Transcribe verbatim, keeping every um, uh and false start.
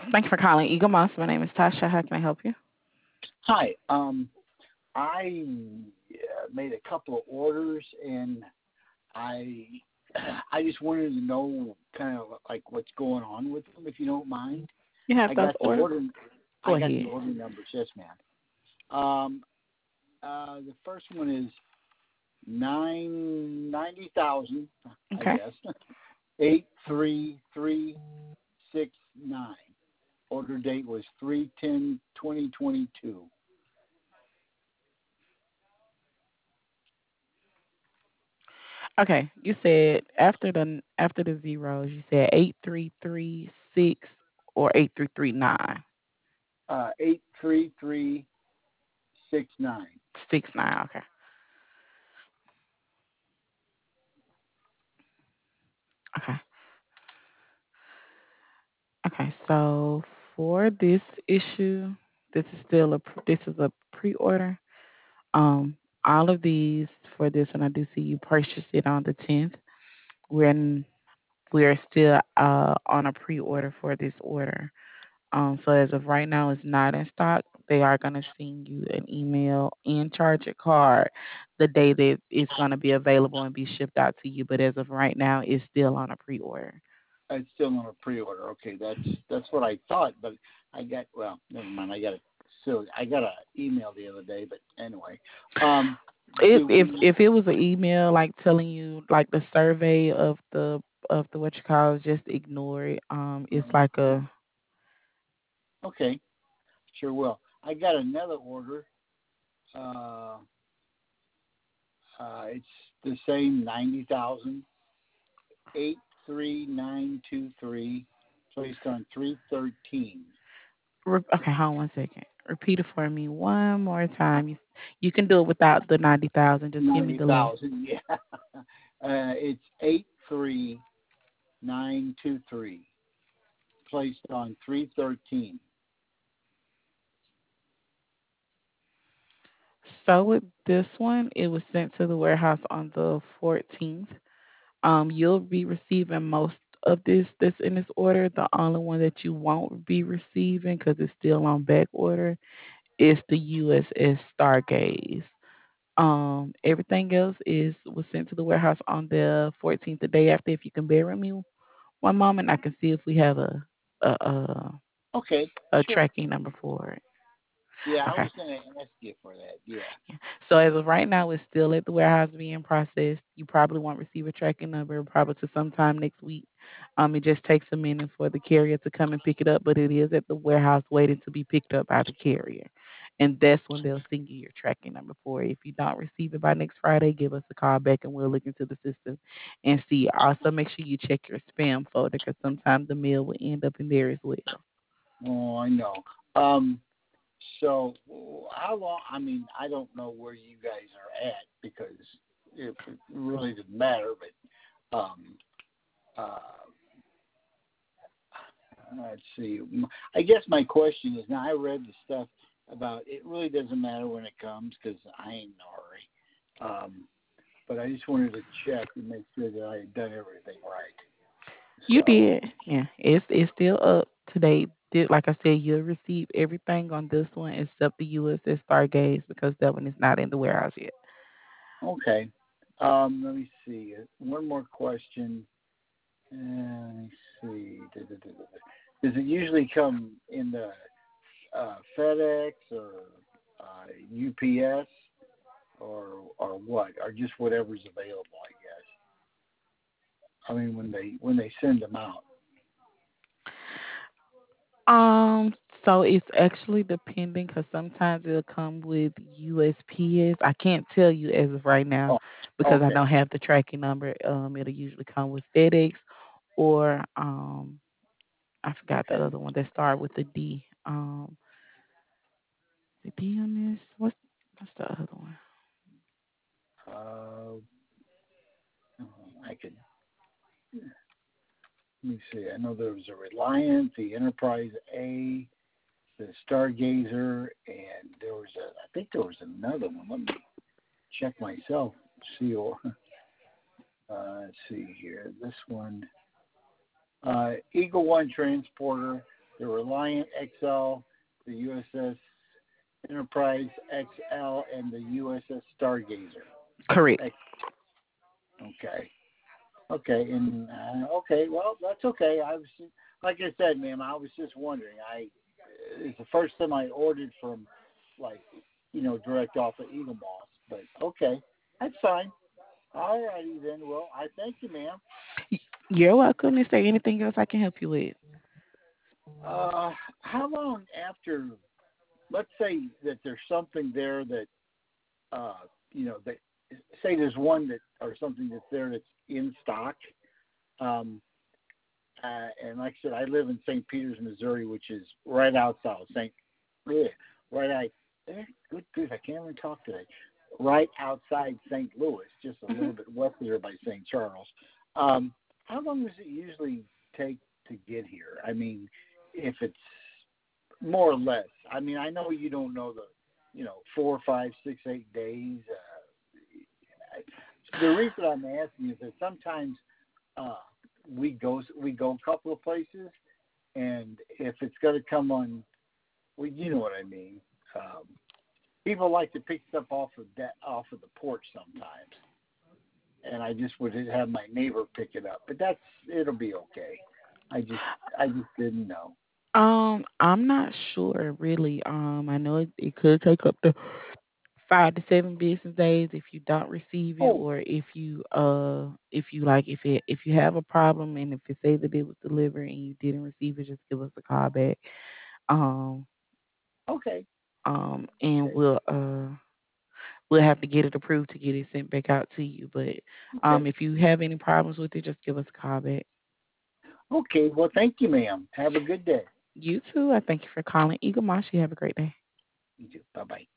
Thank you for calling Eagle Moss. My name is Tasha. How can I help you? Hi. Um, I uh, made a couple of orders, and I I just wanted to know kind of like what's going on with them, if you don't mind. You have I those got the orders? order. Go I got the ahead. order numbers. Yes, ma'am. Um, uh, the first one is nine ninety thousand. I Okay. guess eight three three six nine. Order date was three ten twenty twenty two. Okay. You said after the after the zeros, you said eight three three six or eight three three nine Uh, eight three three six nine. six nine. Okay. Okay. Okay. So for this issue, this is still a pr- this is a pre-order. Um, all of these for this, and I do see you purchased it on the tenth. We're in, we're still uh on a pre-order for this order. Um, so as of right now, it's not in stock. They are going to send you an email and charge a card the day that it's going to be available and be shipped out to you. But as of right now, it's still on a pre-order. It's still on a pre-order. Okay, that's that's what I thought, but I got well. Never mind. I got a so I got a email the other day, but anyway. Um, If do if we? if it was an email like telling you like the survey of the of the what you call it, just ignore it. Um, it's like a Okay, sure will. I got another order. Uh, uh, it's the same ninety thousand eight three nine two three, placed on three thirteen. re- okay. Hold on one second. Repeat it for me one more time. You you can do it without the ninety thousand. Just give me Ninety the last. thousand, yeah. Uh, it's eight three nine two three, placed on three thirteen. So with this one, it was sent to the warehouse on the fourteenth. Um, you'll be receiving most of this that's in this order. The only one that you won't be receiving because it's still on back order is the U S S Stargaze. Um, everything else is was sent to the warehouse on the fourteenth, the day after. If you can bear with me one moment, I can see if we have a a a, Okay, a sure. tracking number for it. Yeah, I Okay. was going to ask you for that. Yeah. So as of right now, it's still at the warehouse being processed. You probably won't receive a tracking number probably to sometime next week. Um, it just takes a minute for the carrier to come and pick it up, but it is at the warehouse waiting to be picked up by the carrier. And that's when they'll send you your tracking number for it. If you don't receive it by next Friday, give us a call back and we'll look into the system and see. Also, make sure you check your spam folder because sometimes the mail will end up in there as well. Oh, I know. Um, so how long? I mean, I don't know where you guys are at because it, it really doesn't matter. But um, uh, let's see. I guess my question is now. I read the stuff about it. Really doesn't matter when it comes because I ain't in a hurry. Um, but I just wanted to check and make sure that I had done everything right. You So did. Yeah. It's it's still up to date. Did like I said, you'll receive everything on this one except the U S S Stargaze because that one is not in the warehouse yet. okay. Um, let me see. One more question. Uh, let me see. Does it usually come in the uh, FedEx or uh, U P S or or what, or just whatever's available? I guess. I mean, when they when they send them out. Um, so it's actually depending because sometimes it'll come with U S P S. I can't tell you as of right now Oh, because I okay, don't have the tracking number. Um, it'll usually come with FedEx or um, I forgot the okay. other one that started with the D. Um, the D on this. What's what's the other one? Uh, I could. Let me see. I know there was a Reliant, the Enterprise A, the Stargazer, and there was a. I think there was another one. Let me check myself. See or uh, let's see here. This one, uh, Eagle One Transporter. the Reliant X L, the U S S Enterprise X L, and the U S S Stargazer. Correct. X- Okay. Okay, and uh, okay, well, that's okay. I was, like I said, ma'am, I was just wondering. I It's the first time I ordered from, like, you know, direct off of Eagle Moss, but okay, that's fine. All righty then. Well, I thank you, ma'am. You're welcome. Is there anything else I can help you with? Uh, how long after? Let's say that there's something there that, uh, you know, that say there's one that or something that's there that's in stock. Um, Uh, and like I said, I live in Saint Peters, Missouri, which is right outside of Saint Yeah, right out. Eh, good grief, I can't even talk today. Right outside Saint Louis, just a Hmm. little bit west of there by Saint Charles. Um, how long does it usually take to get here? I mean, if it's more or less. I mean, I know you don't know the, you know, four, five, six, eight days. Uh, the reason I'm asking is that sometimes uh, we go we go a couple of places, and if it's going to come on, well, you know what I mean. Um, People like to pick stuff off of that off of the porch sometimes, and I just would have my neighbor pick it up. But that's it'll be okay. I just I just didn't know. Um, I'm not sure really. Um, I know it, it could take up to five to seven business days if you don't receive it, Oh, or if you uh if you like if it if you have a problem and if it say that it was delivered and you didn't receive it, just give us a call back. Um, okay, um, and okay, we'll uh we'll have to get it approved to get it sent back out to you. But okay, um, if you have any problems with it, just give us a call back. okay. Well, thank you, ma'am. Have a good day. You too. I thank you for calling Eagle Moss. You have a great day. You too. Bye bye.